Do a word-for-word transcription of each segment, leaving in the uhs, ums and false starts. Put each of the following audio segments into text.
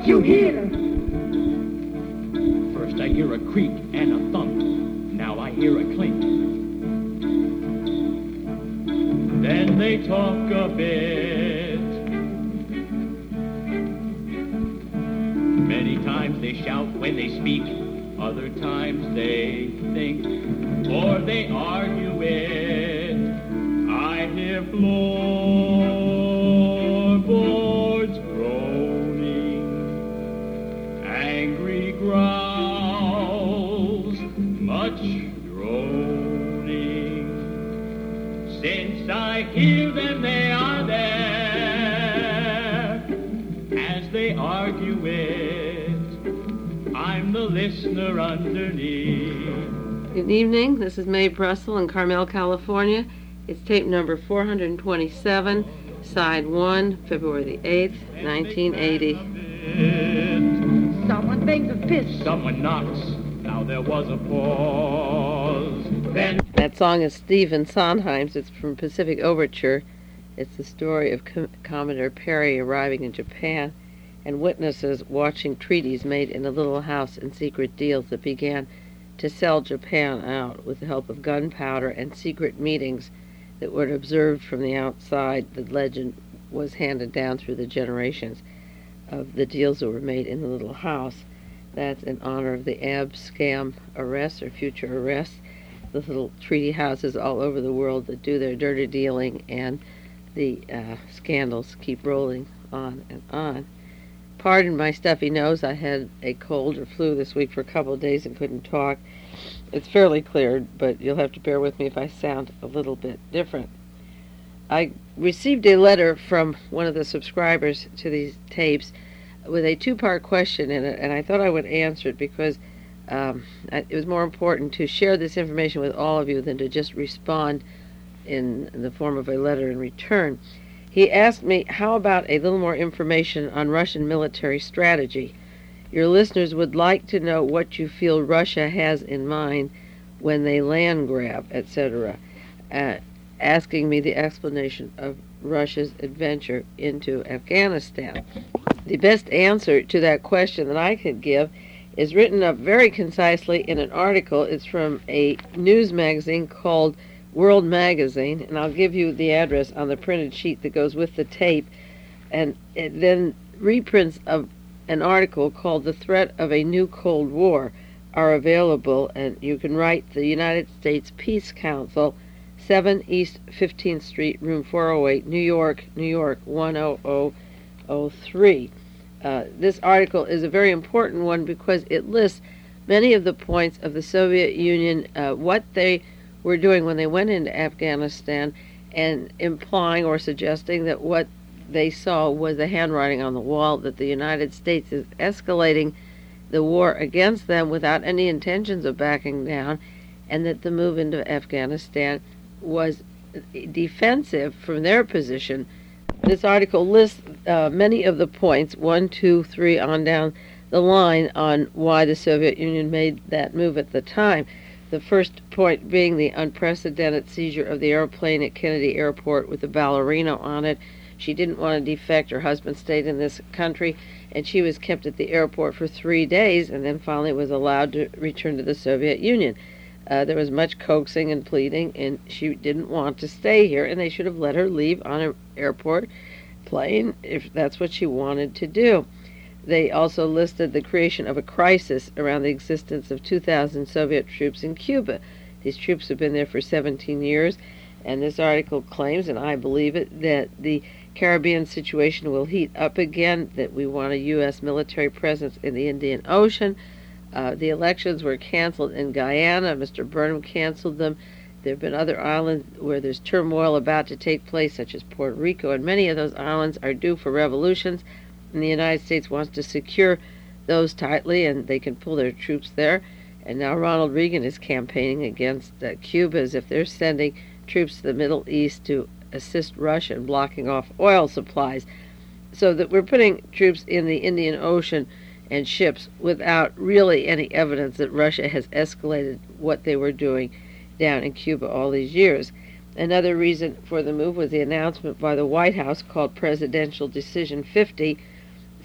you hear? First I hear a creak and a thump. Now I hear a clink. Then they talk a bit. Many times they shout when they speak. Other times they think, or they argue it. I hear floorboards groaning, angry growls, much droning. Since I hear them, they are there, as they argue it. I'm the listener underneath. Good evening. This is Mae Brussel in Carmel, California. It's tape number four hundred twenty-seven, side one, February the eighth, nineteen eighty. Someone bangs a fist. Someone knocks. Now there was a pause. Then That song is Stephen Sondheim's. It's from Pacific Overture. It's the story of Com- Commodore Perry arriving in Japan and witnesses watching treaties made in a little house and secret deals that began to sell Japan out with the help of gunpowder and secret meetings that were observed from the outside. The legend was handed down through the generations of the deals that were made in the little house. That's in honor of the Abscam arrests or future arrests, the little treaty houses all over the world that do their dirty dealing, and the uh, scandals keep rolling on and on. Pardon my stuffy nose. I had a cold or flu this week for a couple of days and couldn't talk. It's fairly cleared, but you'll have to bear with me if I sound a little bit different. I received a letter from one of the subscribers to these tapes with a two-part question in it, and I thought I would answer it because um, it was more important to share this information with all of you than to just respond in the form of a letter in return. He asked me, how about a little more information on Russian military strategy? Your listeners would like to know what you feel Russia has in mind when they land grab, et cetera, uh, asking me the explanation of Russia's adventure into Afghanistan. The best answer to that question that I could give is written up very concisely in an article. It's from a news magazine called World Magazine, and I'll give you the address on the printed sheet that goes with the tape, and it then reprints of an article called The Threat of a New Cold War are available, and you can write the United States Peace Council, seven East fifteenth Street, room four oh eight, New York, New York, one oh oh oh three. Uh, this article is a very important one because it lists many of the points of the Soviet Union, uh, what they were doing when they went into Afghanistan, and implying or suggesting that what they saw was the handwriting on the wall, that the United States is escalating the war against them without any intentions of backing down, and that the move into Afghanistan was defensive from their position. This article lists uh, many of the points, one, two, three, on down the line, on why the Soviet Union made that move at the time. The first point being the unprecedented seizure of the airplane at Kennedy Airport with the ballerina on it. She didn't want to defect. Her husband stayed in this country, and she was kept at the airport for three days and then finally was allowed to return to the Soviet Union. Uh, there was much coaxing and pleading, and she didn't want to stay here, and they should have let her leave on an airport plane if that's what she wanted to do. They also listed the creation of a crisis around the existence of two thousand Soviet troops in Cuba. These troops have been there for seventeen years, and this article claims, and I believe it, that the Caribbean situation will heat up again, that we want a U S military presence in the Indian Ocean. Uh, the elections were canceled in Guyana. Mister Burnham canceled them. There have been other islands where there's turmoil about to take place, such as Puerto Rico, and many of those islands are due for revolutions, and the United States wants to secure those tightly, and they can pull their troops there. And now Ronald Reagan is campaigning against uh, Cuba as if they're sending troops to the Middle East to assist Russia in blocking off oil supplies. So that we're putting troops in the Indian Ocean and ships without really any evidence that Russia has escalated what they were doing down in Cuba all these years. Another reason for the move was the announcement by the White House, called Presidential Decision fifty,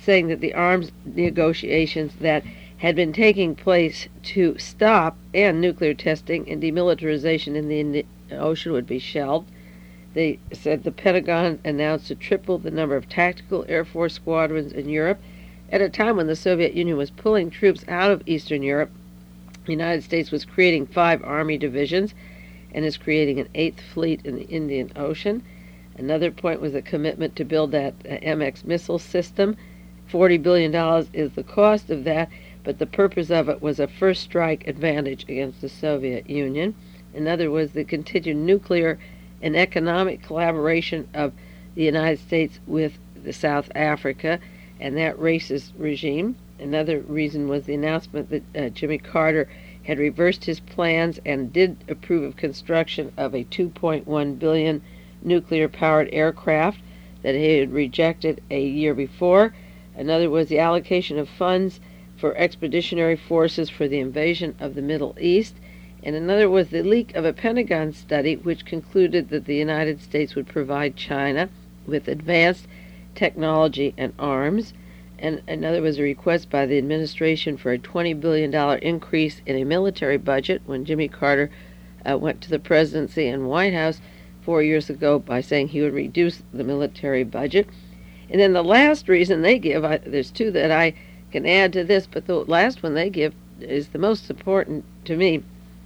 saying that the arms negotiations that had been taking place to stop and nuclear testing and demilitarization in the Indian Ocean would be shelved. They said the Pentagon announced to triple the number of tactical Air Force squadrons in Europe at a time when the Soviet Union was pulling troops out of Eastern Europe. The United States was creating five Army divisions and is creating an eighth fleet in the Indian Ocean. Another point was a commitment to build that uh, M X missile system. forty billion dollars is the cost of that, but the purpose of it was a first strike advantage against the Soviet Union. Another was the continued nuclear and economic collaboration of the United States with the South Africa and that racist regime. Another reason was the announcement that uh, Jimmy Carter had reversed his plans and did approve of construction of a two point one billion dollars nuclear-powered aircraft that he had rejected a year before. Another was the allocation of funds for expeditionary forces for the invasion of the Middle East. And another was the leak of a Pentagon study which concluded that the United States would provide China with advanced technology and arms. And another was a request by the administration for a twenty billion dollars increase in a military budget when Jimmy Carter uh, went to the presidency and White House four years ago by saying he would reduce the military budget. And then the last reason they give, I, there's two that I can add to this, but the last one they give is the most important to me,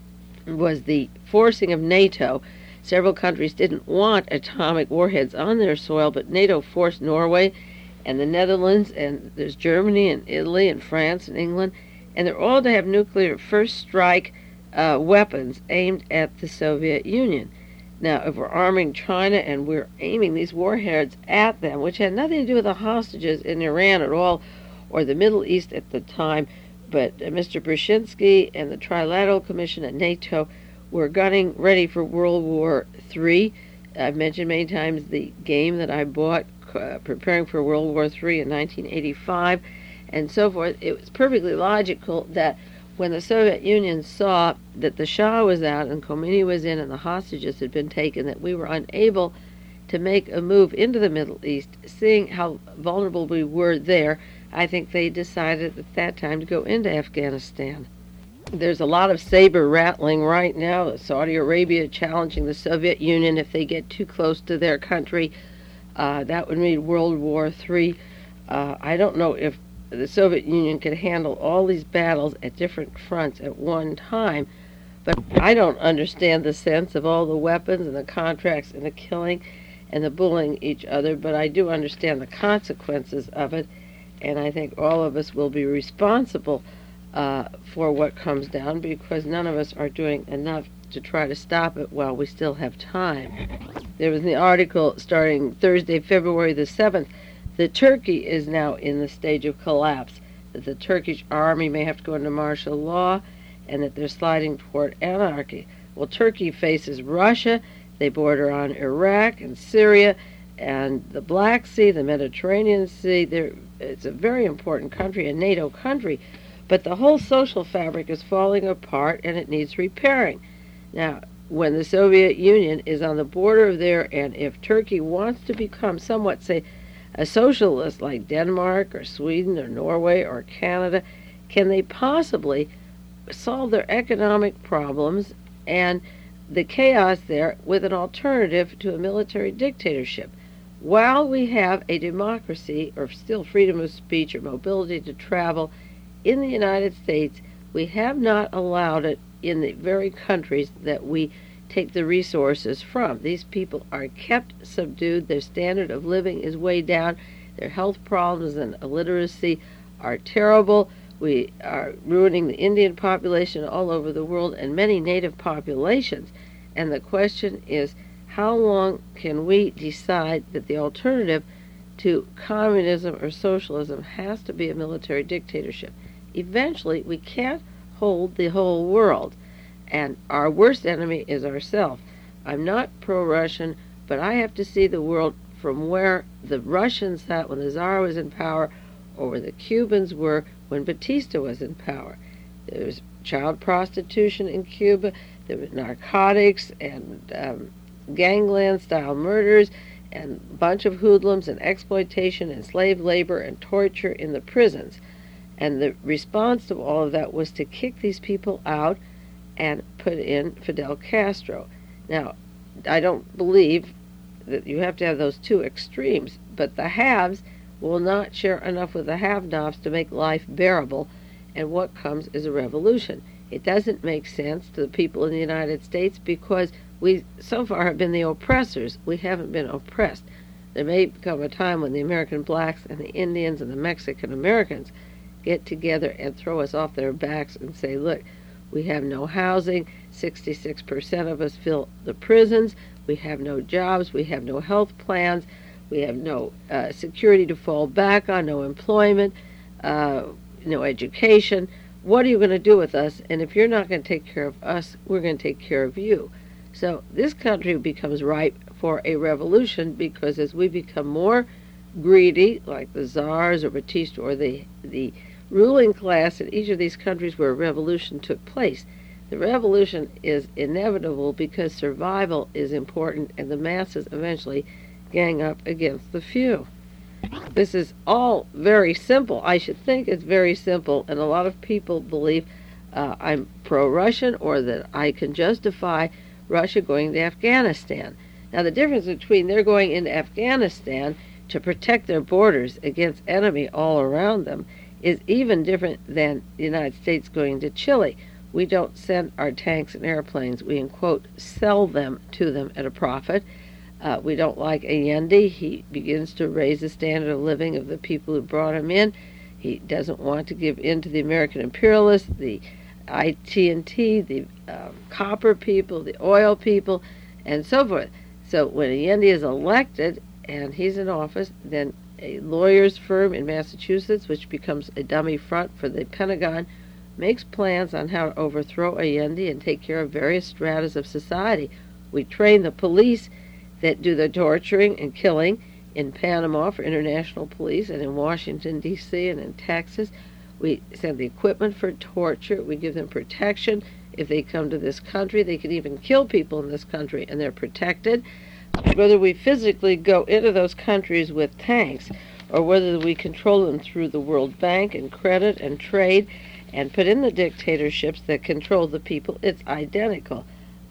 was the forcing of NATO. Several countries didn't want atomic warheads on their soil, but NATO forced Norway and the Netherlands, and there's Germany and Italy and France and England, and they're all to have nuclear first strike uh, weapons aimed at the Soviet Union. Now, if we're arming China and we're aiming these warheads at them, which had nothing to do with the hostages in Iran at all, or the Middle East at the time, but uh, Mister Brzezinski and the Trilateral Commission at NATO were gunning ready for World War Three. I've mentioned many times the game that I bought uh, preparing for World War Three in nineteen eighty-five and so forth. It was perfectly logical that when the Soviet Union saw that the Shah was out and Khomeini was in and the hostages had been taken, that we were unable to make a move into the Middle East, seeing how vulnerable we were there, I think they decided at that time to go into Afghanistan. There's a lot of saber rattling right now. Saudi Arabia challenging the Soviet Union if they get too close to their country. Uh, that would mean World War Three. Uh, I don't know if the Soviet Union could handle all these battles at different fronts at one time, but I don't understand the sense of all the weapons and the contracts and the killing and the bullying each other, but I do understand the consequences of it, and I think all of us will be responsible uh, for what comes down, because none of us are doing enough to try to stop it while we still have time. There was an article starting Thursday, February the seventh, that Turkey is now in the stage of collapse, that the Turkish army may have to go into martial law, and that they're sliding toward anarchy. Well, Turkey faces Russia. They border on Iraq and Syria and the Black Sea, the Mediterranean Sea. They're, it's a very important country, a NATO country, but the whole social fabric is falling apart and it needs repairing. Now, when the Soviet Union is on the border of there, and if Turkey wants to become somewhat, say, a socialist like Denmark or Sweden or Norway or Canada, can they possibly solve their economic problems and the chaos there with an alternative to a military dictatorship? While we have a democracy, or still freedom of speech or mobility to travel in the United States, we have not allowed it in the very countries that we take the resources from. These people are kept subdued. Their standard of living is way down. Their health problems and illiteracy are terrible. We are ruining the Indian population all over the world and many native populations. And the question is, how long can we decide that the alternative to communism or socialism has to be a military dictatorship? Eventually, we can't hold the whole world. And our worst enemy is ourselves. I'm not pro-Russian, but I have to see the world from where the Russians sat when the Tsar was in power, or where the Cubans were when Batista was in power. There was child prostitution in Cuba, there was narcotics and um, gangland-style murders, and a bunch of hoodlums and exploitation and slave labor and torture in the prisons. And the response to all of that was to kick these people out and put in Fidel Castro. Now, I don't believe that you have to have those two extremes, but the haves will not share enough with the have-nots to make life bearable, and what comes is a revolution. It doesn't make sense to the people in the United States because we so far have been the oppressors. We haven't been oppressed. There may come a time when the American blacks and the Indians and the Mexican Americans get together and throw us off their backs and say, look, we have no housing, sixty-six percent of us fill the prisons, we have no jobs, we have no health plans, we have no uh, security to fall back on, no employment, uh, no education. What are you going to do with us? And if you're not going to take care of us, we're going to take care of you. So this country becomes ripe for a revolution because as we become more greedy, like the czars or Batista or the, the ruling class in each of these countries where a revolution took place, the revolution is inevitable because survival is important and the masses eventually gang up against the few. This is all very simple. I should think it's very simple, and a lot of people believe uh, I'm pro-Russian or that I can justify Russia going to Afghanistan. Now, the difference between their going into Afghanistan to protect their borders against enemy all around them is even different than the United States going to Chile. We don't send our tanks and airplanes. We, in quote, sell them to them at a profit. Uh, we don't like Allende. He begins to raise the standard of living of the people who brought him in. He doesn't want to give in to the American imperialists, the I T and T, the uh, copper people, the oil people, and so forth. So when Allende is elected and he's in office, then a lawyer's firm in Massachusetts, which becomes a dummy front for the Pentagon, makes plans on how to overthrow Allende and take care of various stratas of society. We train the police that do the torturing and killing in Panama for international police, and in Washington, D C, and in Texas. We send the equipment for torture. We give them protection. If they come to this country, they can even kill people in this country, and they're protected. Whether we physically go into those countries with tanks or whether we control them through the World Bank and credit and trade and put in the dictatorships that control the people, it's identical.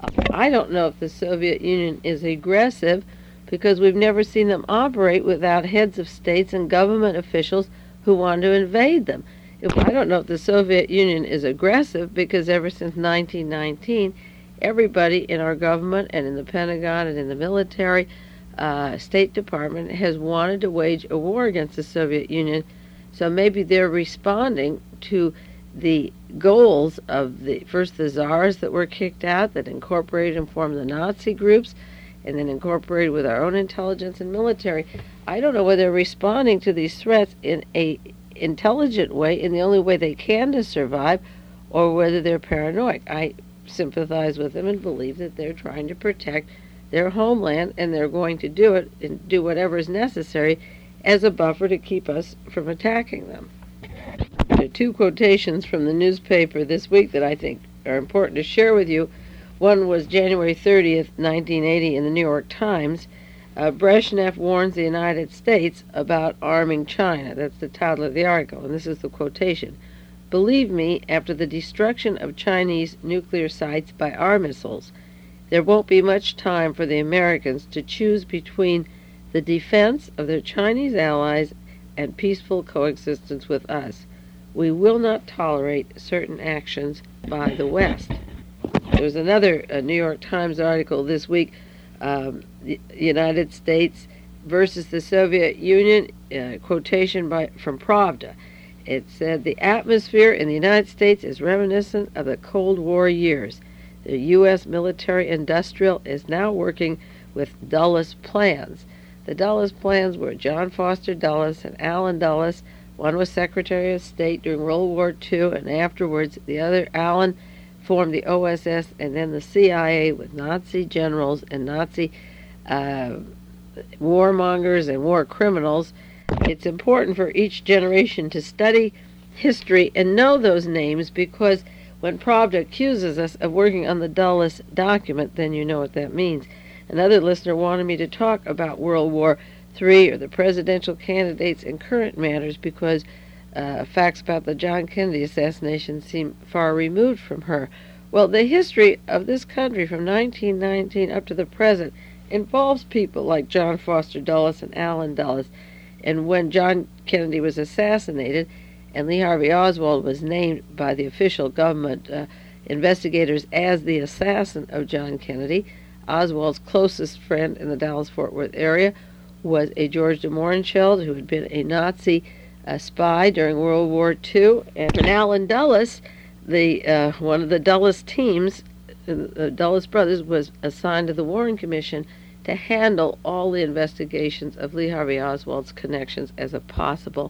I don't know if the Soviet Union is aggressive because we've never seen them operate without heads of states and government officials who want to invade them. If, I don't know if the Soviet Union is aggressive because ever since nineteen nineteen, everybody in our government and in the Pentagon and in the military, uh, State Department has wanted to wage a war against the Soviet Union. So maybe they're responding to the goals of the first the czars that were kicked out, that incorporated and formed the Nazi groups, and then incorporated with our own intelligence and military. I don't know whether they're responding to these threats in a intelligent way, in the only way they can to survive, or whether they're paranoid. I sympathize with them and believe that they're trying to protect their homeland, and they're going to do it and do whatever is necessary as a buffer to keep us from attacking them. There are two quotations from the newspaper this week that I think are important to share with you. One was January thirtieth, nineteen eighty, in the New York Times. Uh, Brezhnev warns the United States about arming China. That's the title of the article, and this is the quotation. Believe me, after the destruction of Chinese nuclear sites by our missiles, there won't be much time for the Americans to choose between the defense of their Chinese allies and peaceful coexistence with us. We will not tolerate certain actions by the West. There was another uh, New York Times article this week, um, the United States versus the Soviet Union, uh, quotation by from Pravda. It said, the atmosphere in the United States is reminiscent of the Cold War years. The U S military industrial is now working with Dulles plans. The Dulles plans were John Foster Dulles and Allen Dulles. One was Secretary of State during World War Two, and afterwards the other, Allen, formed the O S S and then the C I A with Nazi generals and Nazi uh, warmongers and war criminals. It's important for each generation to study history and know those names, because when Pravda accuses us of working on the Dulles document, then you know what that means. Another listener wanted me to talk about World War Three or the presidential candidates and current matters because uh, facts about the John Kennedy assassination seem far removed from her. Well, the history of this country from nineteen nineteen up to the present involves people like John Foster Dulles and Allen Dulles. And when John Kennedy was assassinated and Lee Harvey Oswald was named by the official government uh, investigators as the assassin of John Kennedy, Oswald's closest friend in the Dallas-Fort Worth area was a George de Mohrenschildt, who had been a Nazi uh, spy during World War Two, and Allen Dulles, the uh, one of the Dulles teams, the Dulles brothers, was assigned to the Warren Commission to handle all the investigations of Lee Harvey Oswald's connections as a possible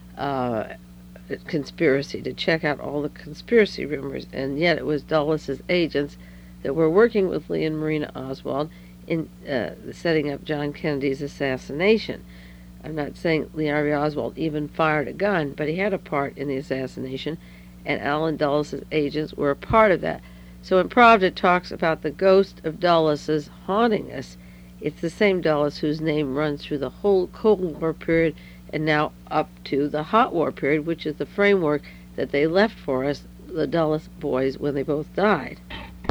uh, conspiracy, to check out all the conspiracy rumors. And yet it was Dulles' agents that were working with Lee and Marina Oswald in uh, setting up John Kennedy's assassination. I'm not saying Lee Harvey Oswald even fired a gun, but he had a part in the assassination, and Allen Dulles' agents were a part of that. So when Pravda talks about the ghost of Dulles haunting us, it's the same Dulles whose name runs through the whole Cold War period and now up to the Hot War period, which is the framework that they left for us, the Dulles boys, when they both died.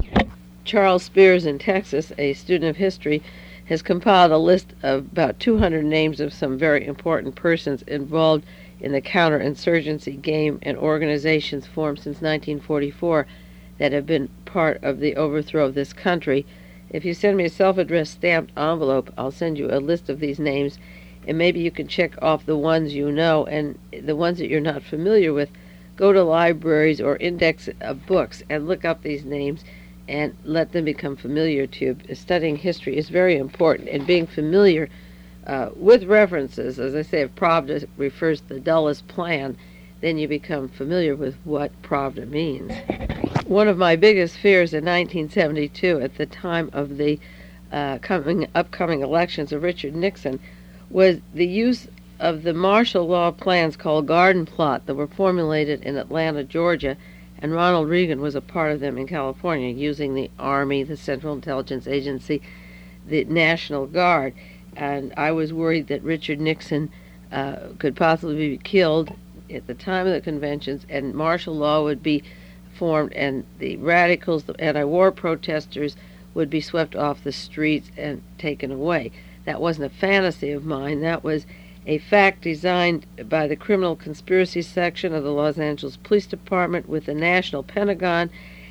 Charles Spears in Texas, a student of history, has compiled a list of about two hundred names of some very important persons involved in the counterinsurgency game and organizations formed since nineteen forty-four that have been part of the overthrow of this country. If you send me a self-addressed stamped envelope, I'll send you a list of these names, and maybe you can check off the ones you know, and the ones that you're not familiar with, go to libraries or index of books and look up these names and let them become familiar to you. Studying history is very important, and being familiar uh, with references, as I say, if Pravda refers to the Dulles plan, then you become familiar with what Pravda means. One of my biggest fears in nineteen seventy-two, at the time of the uh, coming upcoming elections of Richard Nixon, was the use of the martial law plans called Garden Plot that were formulated in Atlanta, Georgia, and Ronald Reagan was a part of them in California, using the Army, the Central Intelligence Agency, the National Guard. And I was worried that Richard Nixon uh, could possibly be killed at the time of the conventions, and martial law would be formed, and the radicals, the anti-war protesters, would be swept off the streets and taken away. That wasn't a fantasy of mine. That was a fact designed by the Criminal Conspiracy Section of the Los Angeles Police Department with the National Pentagon,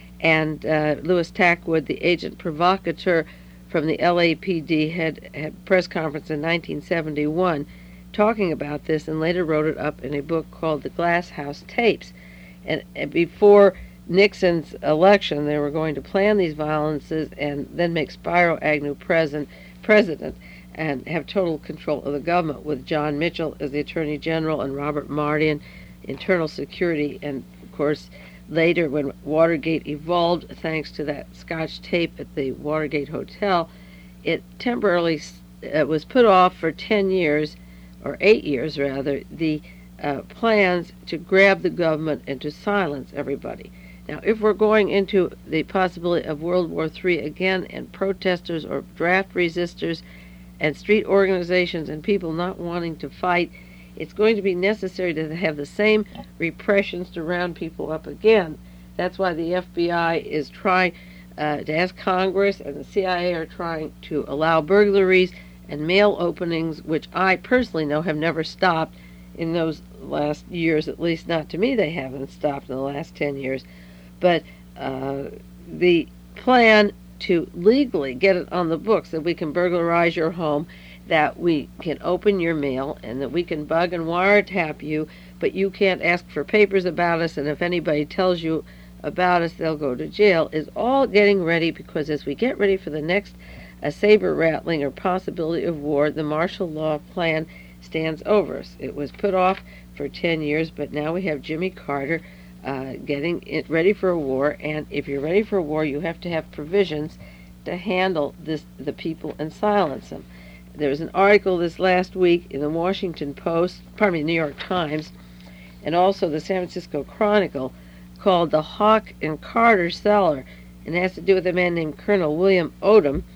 and uh, Louis Tackwood, the agent provocateur from the L A P D, had had a press conference in nineteen seventy-one talking about this, and later wrote it up in a book called The Glass House Tapes. And, and before Nixon's election, they were going to plan these violences and then make Spiro Agnew president, president and have total control of the government, with John Mitchell as the Attorney General and Robert Mardian, Internal Security. And, of course, later when Watergate evolved, thanks to that Scotch tape at the Watergate Hotel, it temporarily uh, was put off for ten years, or eight years rather, the uh, plans to grab the government and to silence everybody. Now, if we're going into the possibility of World War Three again, and protesters or draft resistors and street organizations and people not wanting to fight, it's going to be necessary to have the same repressions to round people up again. That's why the F B I is trying uh, to ask Congress, and the C I A are trying to allow burglaries and mail openings, which I personally know have never stopped in those last years. At least not to me, they haven't stopped in the last ten years. But uh, the plan to legally get it on the books that we can burglarize your home, that we can open your mail, and that we can bug and wiretap you, but you can't ask for papers about us, and if anybody tells you about us, they'll go to jail, is all getting ready, because as we get ready for the next uh, saber rattling or possibility of war, the martial law plan stands over us. It was put off for ten years, but now we have Jimmy Carter Uh, getting it ready for a war, and if you're ready for a war, you have to have provisions to handle this, the people, and silence them. There was an article this last week in the Washington Post, pardon me, New York Times, and also the San Francisco Chronicle, called "The Hawk and Carter Cellar," and it has to do with a man named Colonel William Odom,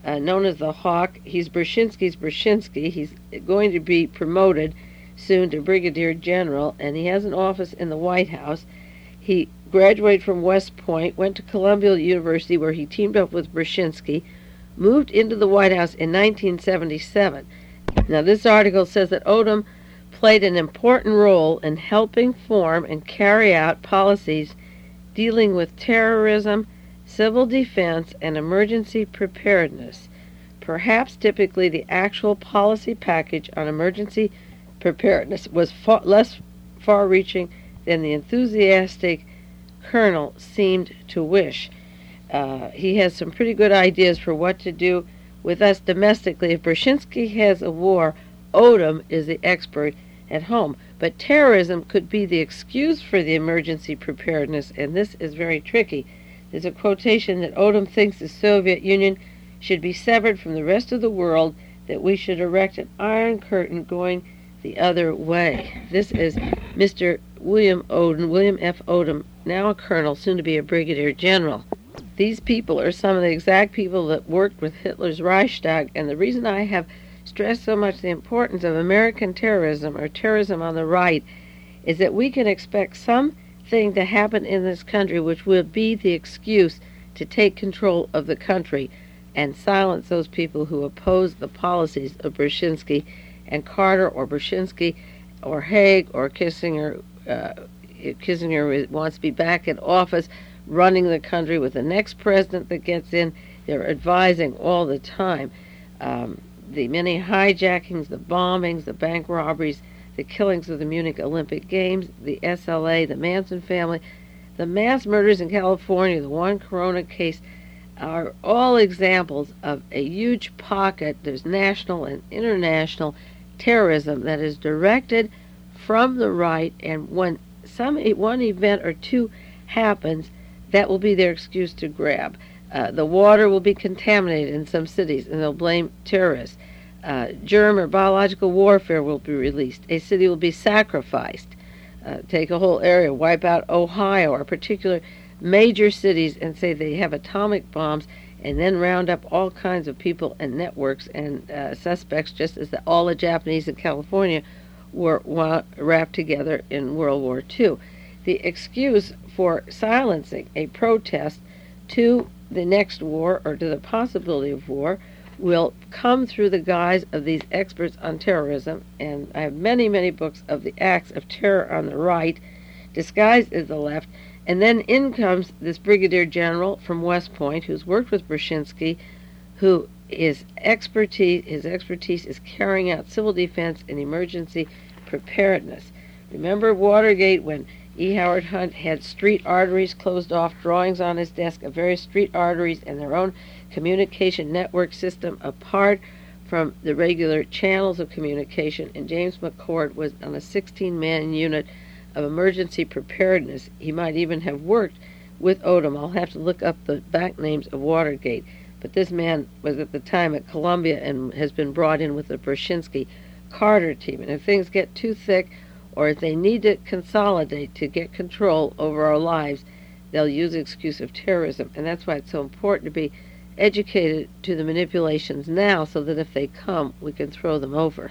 uh, known as the Hawk. He's Brzezinski's Brzezinski. He's going to be promoted soon to Brigadier General, and he has an office in the White House. He graduated from West Point, went to Columbia University, where he teamed up with Brzezinski, moved into the White House in nineteen seventy-seven. Now, this article says that Odom played an important role in helping form and carry out policies dealing with terrorism, civil defense, and emergency preparedness. Perhaps typically the actual policy package on emergency preparedness was far, less far-reaching than the enthusiastic colonel seemed to wish. Uh, he has some pretty good ideas for what to do with us domestically. If Brzezinski has a war, Odom is the expert at home. But terrorism could be the excuse for the emergency preparedness, and this is very tricky. There's a quotation that Odom thinks the Soviet Union should be severed from the rest of the world, that we should erect an iron curtain going the other way. This is Mister William Odom, William F. Odom, now a colonel, soon to be a brigadier general. These people are some of the exact people that worked with Hitler's Reichstag, and the reason I have stressed so much the importance of American terrorism, or terrorism on the right, is that we can expect something to happen in this country which will be the excuse to take control of the country and silence those people who oppose the policies of Brzezinski and Carter, or Brzezinski, or Haig, or Kissinger. Uh, Kissinger wants to be back in office, running the country with the next president that gets in. They're advising all the time. Um, the many hijackings, the bombings, the bank robberies, the killings of the Munich Olympic Games, the S L A, the Manson family, the mass murders in California, the Juan Corona case, are all examples of a huge pocket. There's national and international terrorism that is directed from the right, and when some one event or two happens, that will be their excuse to grab. Uh, the water will be contaminated in some cities, and they'll blame terrorists. Uh, germ or biological warfare will be released. A city will be sacrificed. Uh, take a whole area, wipe out Ohio or particular major cities and say they have atomic bombs, and then round up all kinds of people and networks and uh, suspects, just as the, all the Japanese in California were wa- wrapped together in World War Two. The excuse for silencing a protest to the next war, or to the possibility of war, will come through the guise of these experts on terrorism. And I have many, many books of the acts of terror on the right, disguised as the left. And then in comes this brigadier general from West Point, who's worked with Brzezinski, who is expertise, his expertise is carrying out civil defense and emergency preparedness. Remember Watergate, when E. Howard Hunt had street arteries closed off, drawings on his desk of various street arteries and their own communication network system apart from the regular channels of communication, and James McCord was on a sixteen-man unit of emergency preparedness. He might even have worked with Odom. I'll have to look up the back names of Watergate, but this man was at the time at Columbia and has been brought in with the Brzezinski Carter team. And if things get too thick, or if they need to consolidate to get control over our lives, they'll use the excuse of terrorism. And that's why it's so important to be educated to the manipulations now, so that if they come, we can throw them over.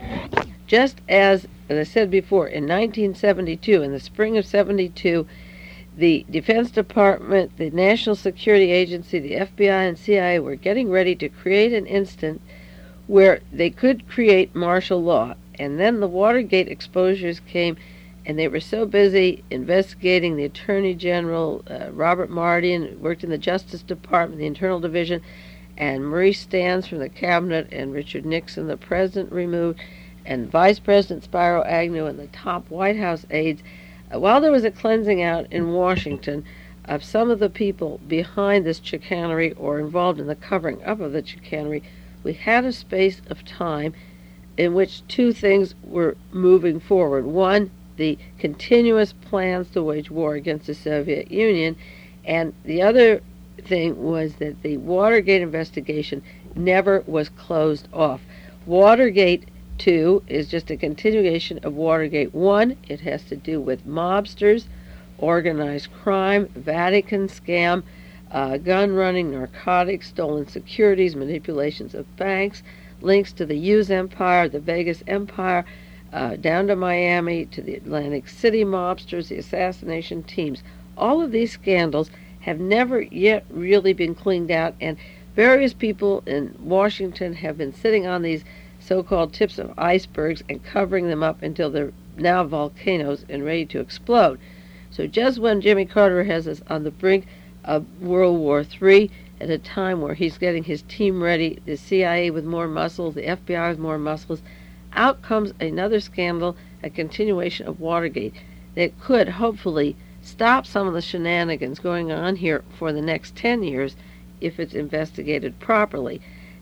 Just as, as I said before, in nineteen seventy-two, in the spring of seventy-two, the Defense Department, the National Security Agency, the F B I, and C I A were getting ready to create an instant where they could create martial law. And then the Watergate exposures came, and they were so busy investigating the Attorney General, uh, Robert Mardian, worked in the Justice Department, the Internal Division, and Maurice Stans from the Cabinet, and Richard Nixon, the President, removed, and Vice President Spiro Agnew and the top White House aides. Uh, while there was a cleansing out in Washington of some of the people behind this chicanery or involved in the covering up of the chicanery, we had a space of time in which two things were moving forward. One, the continuous plans to wage war against the Soviet Union, and the other thing was that the Watergate investigation never was closed off. Watergate two is just a continuation of Watergate one. It has to do with mobsters, organized crime, Vatican scam, uh, gun running, narcotics, stolen securities, manipulations of banks, links to the Hughes Empire, the Vegas Empire, uh, down to Miami, to the Atlantic City mobsters, the assassination teams. All of these scandals have never yet really been cleaned out, and various people in Washington have been sitting on these so-called tips of icebergs and covering them up until they're now volcanoes and ready to explode. So just when Jimmy Carter has us on the brink of World War Three, at a time where he's getting his team ready, the C I A with more muscles, the F B I with more muscles, out comes another scandal, a continuation of Watergate, that could hopefully stop some of the shenanigans going on here for the next ten years if it's investigated properly.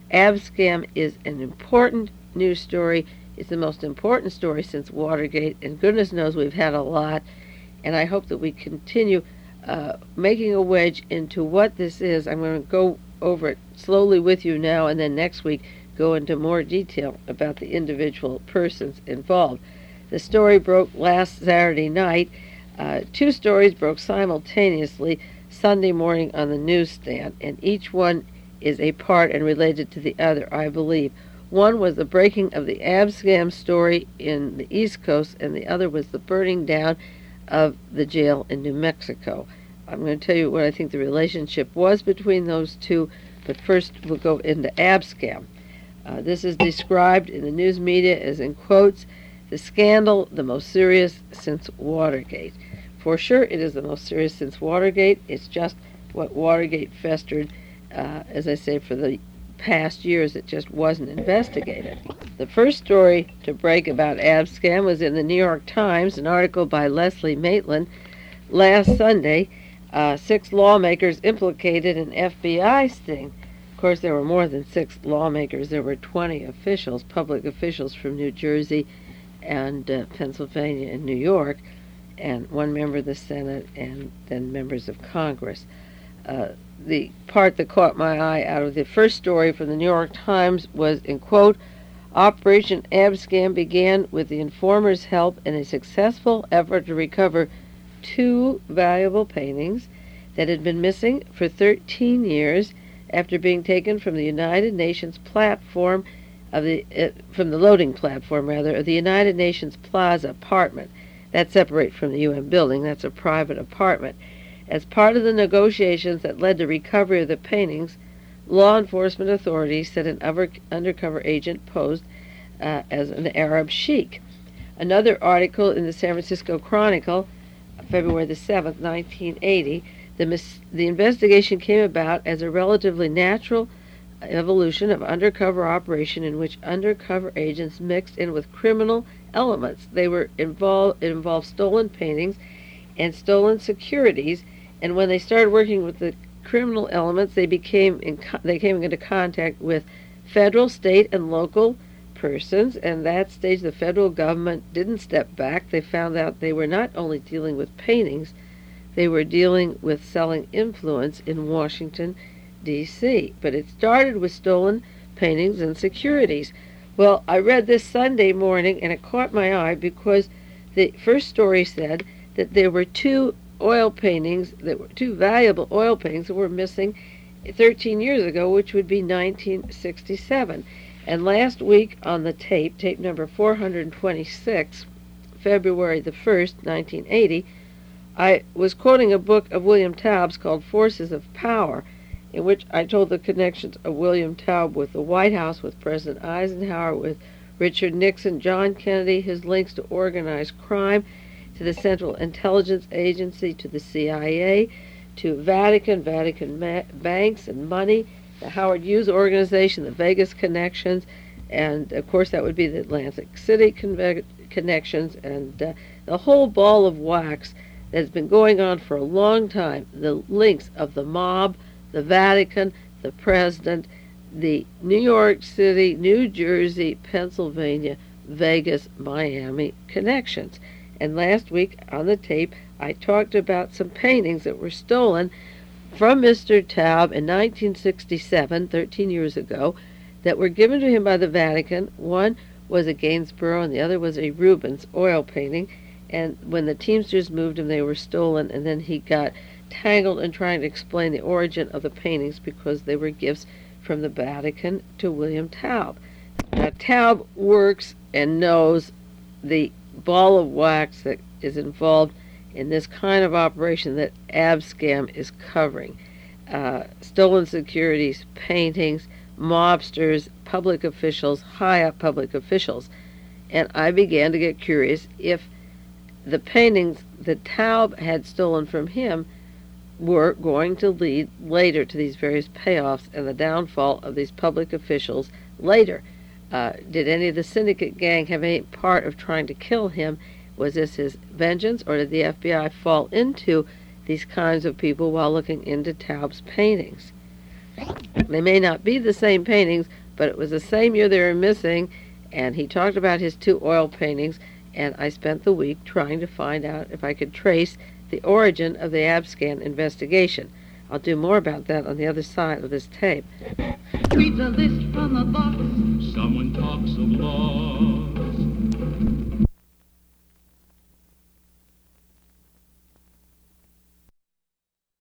Abscam is an important news story. It's the most important story since Watergate, and goodness knows we've had a lot, and I hope that we continue uh, making a wedge into what this is. I'm going to go over it slowly with you now, and then next week go into more detail about the individual persons involved. The story broke last Saturday night. Uh, two stories broke simultaneously Sunday morning on the newsstand, and each one is a part and related to the other, I believe. One was the breaking of the Abscam story in the East Coast, and the other was the burning down of the jail in New Mexico. I'm going to tell you what I think the relationship was between those two, but first we'll go into Abscam. Uh, this is described in the news media as, in quotes, the scandal the most serious since Watergate. For sure, it is the most serious since Watergate. It's just what Watergate festered, uh, as I say, for the past years. It just wasn't investigated. The first story to break about Abscam was in the New York Times, an article by Leslie Maitland last Sunday. Uh, six lawmakers implicated in F B I sting. Of course, there were more than six lawmakers. There were twenty officials, public officials from New Jersey and uh, Pennsylvania and New York, and one member of the Senate, and then members of Congress. Uh, the part that caught my eye out of the first story from the New York Times was, in quote, Operation Abscam began with the informer's help in a successful effort to recover two valuable paintings that had been missing for thirteen years after being taken from the United Nations platform of the uh, from the loading platform rather of the United Nations Plaza apartment. That's separate from the U N building. That's a private apartment. As part of the negotiations that led to recovery of the paintings, law enforcement authorities said an over, undercover agent posed uh, as an Arab sheik. Another article in the San Francisco Chronicle, February the seventh, nineteen eighty, the, mis- the investigation came about as a relatively natural evolution of undercover operation in which undercover agents mixed in with criminal elements. They were involved, it involved stolen paintings and stolen securities, and when they started working with the criminal elements, they became in co- they came into contact with federal, state, and local persons, and that stage the federal government didn't step back. They found out they were not only dealing with paintings, they were dealing with selling influence in Washington, D C But it started with stolen paintings and securities. Well, I read this Sunday morning, and it caught my eye because the first story said that there were two oil paintings, that were two valuable oil paintings that were missing thirteen years ago, which would be nineteen sixty-seven. And last week on the tape, tape number four hundred twenty-six, February the first, nineteen eighty, I was quoting a book of William Taub's called Forces of Power, in which I told the connections of William Taub with the White House, with President Eisenhower, with Richard Nixon, John Kennedy, his links to organized crime, to the Central Intelligence Agency, to the C I A, to Vatican, Vatican ma- banks and money, the Howard Hughes organization, the Vegas connections, and of course that would be the Atlantic City conve- connections, and uh, the whole ball of wax that has been going on for a long time, the links of the mob, the Vatican, the president, the New York City, New Jersey, Pennsylvania, Vegas, Miami connections. And last week on the tape, I talked about some paintings that were stolen from Mister Taub in nineteen sixty-seven, thirteen years ago, that were given to him by the Vatican. One was a Gainsborough and the other was a Rubens oil painting. And when the Teamsters moved him, they were stolen, and then he got tangled in trying to explain the origin of the paintings because they were gifts from the Vatican to William Taub. Now, Taub works and knows the ball of wax that is involved in this kind of operation that Abscam is covering. Uh, stolen securities, paintings, mobsters, public officials, high-up public officials. And I began to get curious if the paintings that Taub had stolen from him were going to lead later to these various payoffs and the downfall of these public officials later. Uh, did any of the syndicate gang have any part of trying to kill him? Was this his vengeance, or did the F B I fall into these kinds of people while looking into Taub's paintings? They may not be the same paintings, but it was the same year they were missing, and he talked about his two oil paintings, and I spent the week trying to find out if I could trace the origin of the Abscam investigation. I'll do more about that on the other side of this tape. Read the list from a box. Someone talks of law.